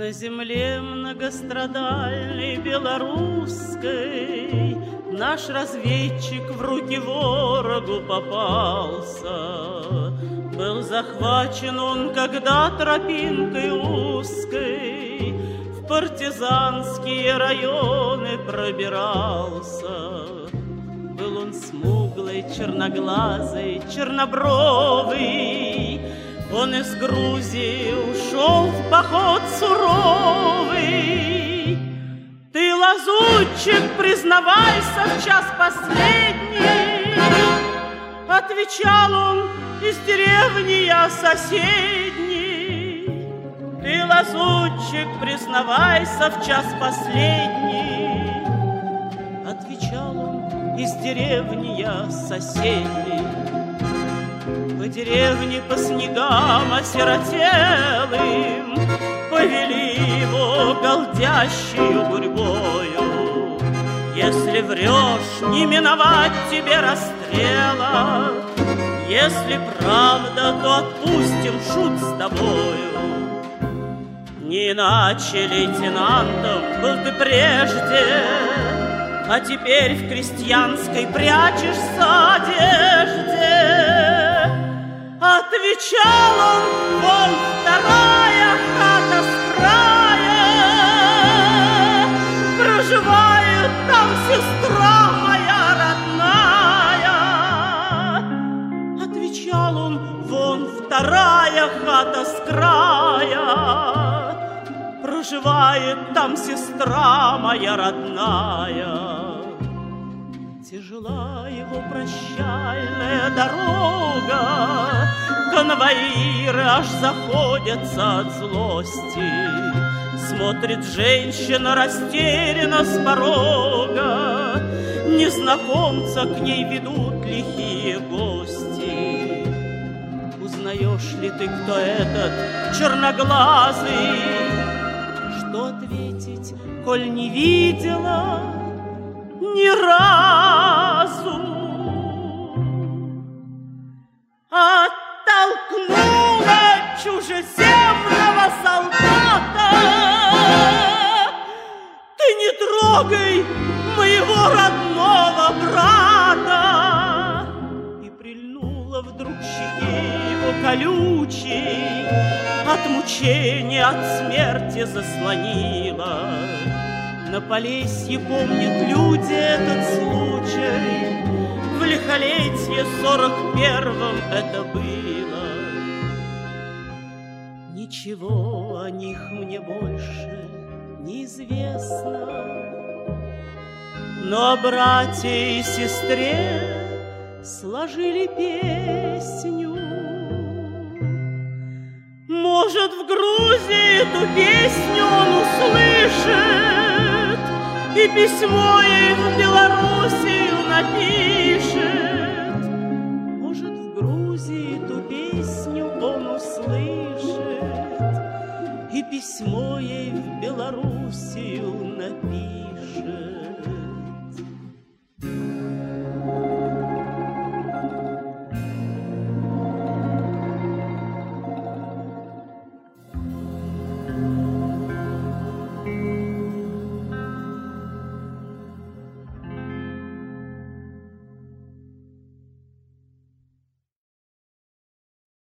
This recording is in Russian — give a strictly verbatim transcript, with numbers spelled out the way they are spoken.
На земле многострадальной белорусской наш разведчик в руки ворогу попался. Был захвачен он, когда тропинкой узкой в партизанские районы пробирался. Был он смуглый, черноглазый, чернобровый. Он из Грузии ушел в поход суровый. Ты, лазутчик, признавайся в час последний. Отвечал он: из деревни я соседней. Ты, лазутчик, признавайся в час последний. Отвечал он: из деревни я соседней. По деревне по снегам осиротелым повели его голдящую гурьбою. Если врешь, не миновать тебе расстрела. Если правда, то отпустим шут с тобою. Не иначе лейтенантом был ты прежде, а теперь в крестьянской прячешься одежде. Отвечал он: вон вторая хата с края, проживает там сестра моя родная. Отвечал он: вон вторая хата с края, проживает там сестра моя родная. Тяжела его прощальная дорога, конвоиры аж заходятся от злости. Смотрит женщина растерянно с порога, незнакомца к ней ведут лихие гости. Узнаешь ли ты, кто этот черноглазый? Что ответить, коль не видела ни разу? Оттолкнула чужеземного солдата. Ты не трогай моего родного брата. И прильнула вдруг щеке его колючей, от мучения, от смерти заслонила. На Полесье помнят люди этот случай. В лихолетье сорок первом это было. Ничего о них мне больше неизвестно, но о брате и сестре сложили песню. Может, в Грузии эту песню он услышит и письмо ей в Белоруссию напишет. Может, в Грузии эту песню он услышит и письмо ей в Белоруссию напишет.